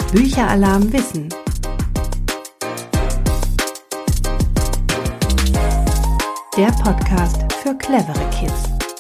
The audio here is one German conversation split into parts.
Bücheralarm Wissen. Der Podcast für clevere Kids.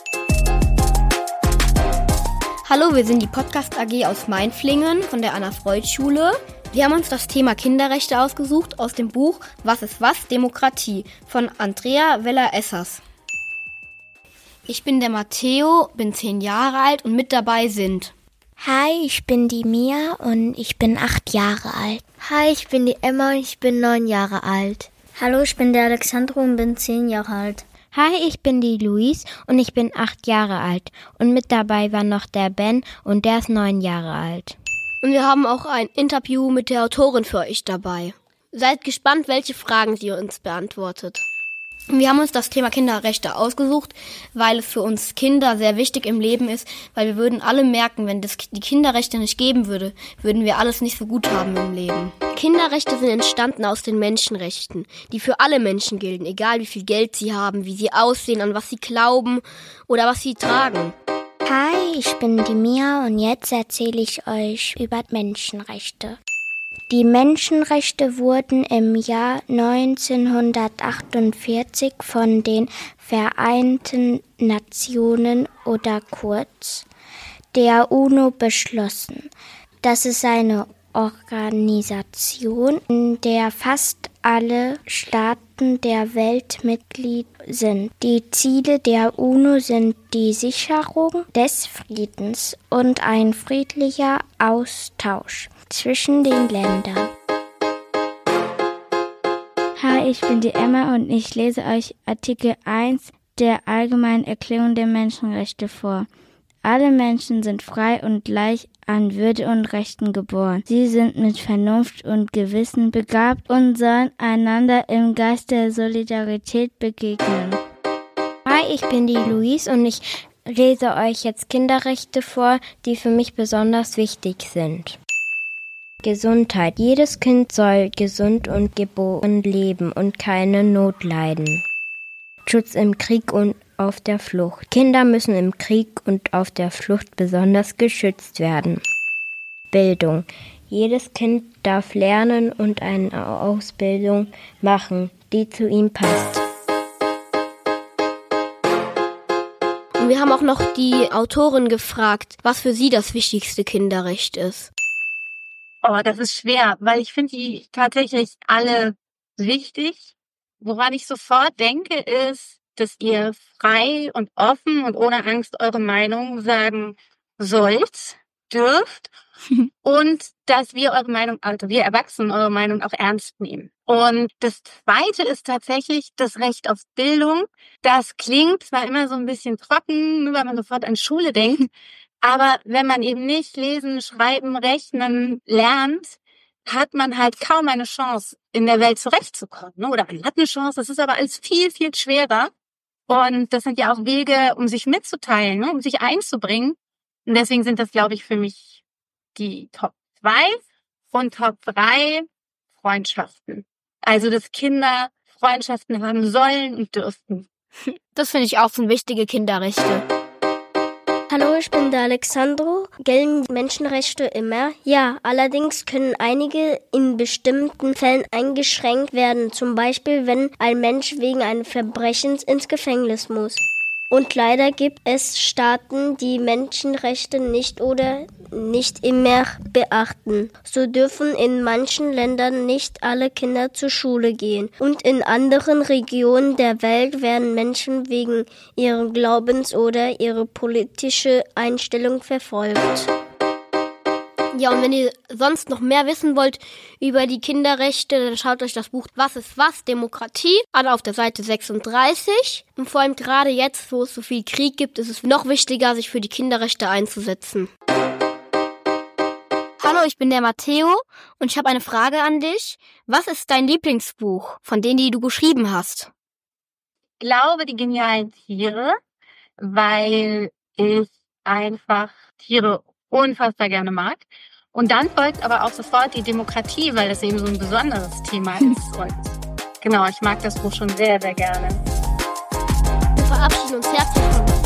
Hallo, wir sind die Podcast AG aus Mainflingen von der Anna-Freud-Schule. Wir haben uns das Thema Kinderrechte ausgesucht aus dem Buch Was ist was? Demokratie von Andrea Weller-Essers. Ich bin der Matteo, bin 10 Jahre alt und mit dabei sind... Hi, ich bin die Mia und ich bin 8 Jahre alt. Hi, ich bin die Emma und ich bin 9 Jahre alt. Hallo, ich bin der Alexandro und bin 10 Jahre alt. Hi, ich bin die Luis und ich bin 8 Jahre alt. Und mit dabei war noch der Ben und der ist 9 Jahre alt. Und wir haben auch ein Interview mit der Autorin für euch dabei. Seid gespannt, welche Fragen sie uns beantwortet. Wir haben uns das Thema Kinderrechte ausgesucht, weil es für uns Kinder sehr wichtig im Leben ist, weil wir würden alle merken, wenn es die Kinderrechte nicht geben würde, würden wir alles nicht so gut haben im Leben. Kinderrechte sind entstanden aus den Menschenrechten, die für alle Menschen gelten, egal wie viel Geld sie haben, wie sie aussehen, an was sie glauben oder was sie tragen. Hi, ich bin die Mia und jetzt erzähle ich euch über Menschenrechte. Die Menschenrechte wurden im Jahr 1948 von den Vereinten Nationen oder kurz der UNO beschlossen. Das ist eine Organisation, in der fast alle Staaten der Welt Mitglied sind. Die Ziele der UNO sind die Sicherung des Friedens und ein friedlicher Austausch zwischen den Ländern. Hi, ich bin die Emma und ich lese euch Artikel 1 der Allgemeinen Erklärung der Menschenrechte vor. Alle Menschen sind frei und gleich an Würde und Rechten geboren. Sie sind mit Vernunft und Gewissen begabt und sollen einander im Geist der Solidarität begegnen. Hi, ich bin die Luis und ich lese euch jetzt Kinderrechte vor, die für mich besonders wichtig sind. Gesundheit. Jedes Kind soll gesund und geboren leben und keine Not leiden. Schutz im Krieg und auf der Flucht. Kinder müssen im Krieg und auf der Flucht besonders geschützt werden. Bildung. Jedes Kind darf lernen und eine Ausbildung machen, die zu ihm passt. Und wir haben auch noch die Autorin gefragt, was für sie das wichtigste Kinderrecht ist. Oh, das ist schwer, weil ich finde die tatsächlich alle wichtig. Woran ich sofort denke, ist, dass ihr frei und offen und ohne Angst eure Meinung sagen sollt, dürft und dass wir eure Meinung, also wir Erwachsenen eure Meinung auch ernst nehmen. Und das Zweite ist tatsächlich das Recht auf Bildung. Das klingt zwar immer so ein bisschen trocken, weil man sofort an Schule denkt, aber wenn man eben nicht lesen, schreiben, rechnen lernt, hat man halt kaum eine Chance, in der Welt zurechtzukommen. Ne? Oder man hat eine Chance, das ist aber alles viel, viel schwerer. Und das sind ja auch Wege, um sich mitzuteilen, ne? Um sich einzubringen. Und deswegen sind das, glaube ich, für mich die Top 2 und Top 3 Freundschaften. Also, dass Kinder Freundschaften haben sollen und dürften. Das finde ich auch sind wichtige Kinderrechte. Hallo, ich bin der Alexandro. Gelten Menschenrechte immer? Ja, allerdings können einige in bestimmten Fällen eingeschränkt werden. Zum Beispiel, wenn ein Mensch wegen eines Verbrechens ins Gefängnis muss. Und leider gibt es Staaten, die Menschenrechte nicht oder nicht immer beachten. So dürfen in manchen Ländern nicht alle Kinder zur Schule gehen. Und in anderen Regionen der Welt werden Menschen wegen ihres Glaubens oder ihrer politischen Einstellung verfolgt. Ja, und wenn ihr sonst noch mehr wissen wollt über die Kinderrechte, dann schaut euch das Buch Was ist was? Demokratie an auf der Seite 36. Und vor allem gerade jetzt, wo es so viel Krieg gibt, ist es noch wichtiger, sich für die Kinderrechte einzusetzen. Hallo, ich bin der Matteo und ich habe eine Frage an dich. Was ist dein Lieblingsbuch von denen, die du geschrieben hast? Ich glaube, die genialen Tiere, weil ich einfach Tiere unfassbar gerne mag. Und dann folgt aber auch sofort die Demokratie, weil das eben so ein besonderes Thema ist. Und genau, ich mag das Buch schon sehr, sehr gerne. Wir verabschieden uns herzlich von